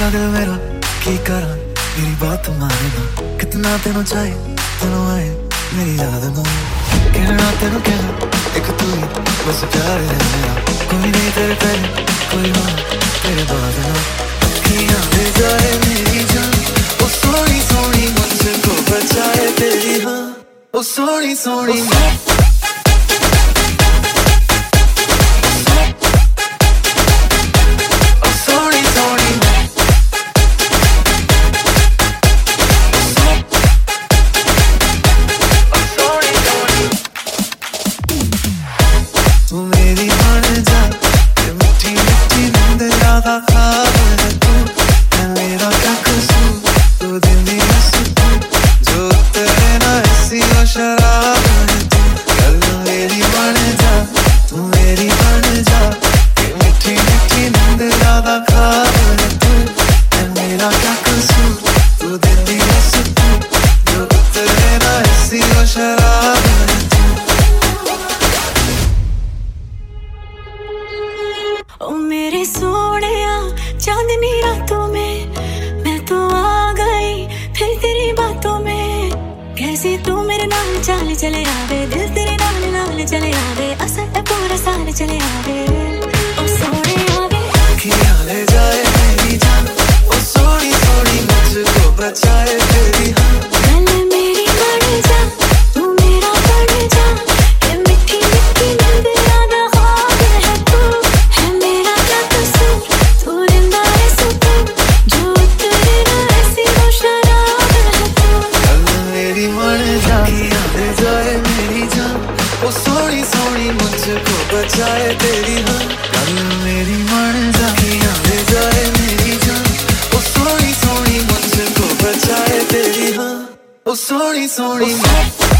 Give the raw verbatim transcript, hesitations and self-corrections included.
दिल मेरा की करा मेरी बात मानना कितना तेनों चाहे तेनों आए मेरी याद ना कहना तेनों कहना एक तू ही बस प्यार है मेरा कोई नहीं तेरे पहले कोई हो तेरे बाद ना अखियां ले जाए मेरी जान ओ सोनी सोनी मुझको बचाए तेरी हाँ ओ सोनी सोनी तू मेरी बन जा मिठी मिठी नींद ज्यादा ख्वाब है तू है मेरा क्या कसूर तू दिन दी सुकून जो तेरे ना ऐसी हो शराब है तू कल मेरी बन जा तू मेरी बन जा मिठी मिठी नींद ज्यादा ख्वाब है तू है मेरा क्या कसूर तू दिन दी सुकून जो तेरे ना ऐसी हो शराब है ओ मेरे सोनिया चांदनी रातों में मैं तो आ गई फिर तेरी बातों में कैसे तू मेरे नाल चाल चले आवे दिल तेरे नाल नाल चले आवे असर पूरा साल चले आवे ओ सोनिया वे अखियां ले जाए मेरी जान ओ सोनी सोनी मुझको बचाए तेरी हाँ गल मेरी बन जा तू मेरा बन जा ये मिठी मिठी नींद याद ख्वाब है तू है मेरा क्या कसूर तू रिंदा है सुकून जो तेरे ना ऐसी हो शराब है तू गल मेरी बन जा अखियां ले जाए मेरी जान ओ सोनी सोनी मुझको बचाए तेरी हाँ गल मेरी बन जा अखियां ले जाए मेरी जान ओ सोनी सोनी मुझको बचाए तेरी हाँ ओ सोनी सोनी